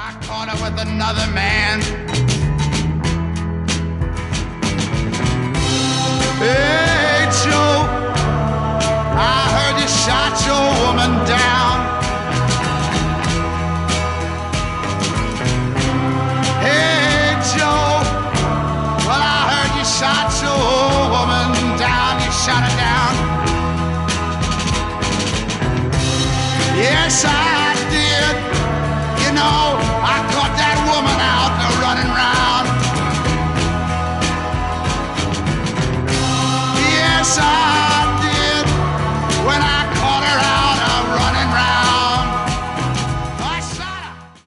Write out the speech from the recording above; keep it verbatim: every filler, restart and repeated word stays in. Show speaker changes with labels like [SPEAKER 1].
[SPEAKER 1] I caught her with another man. Hey, Joe, I heard you shot your woman down.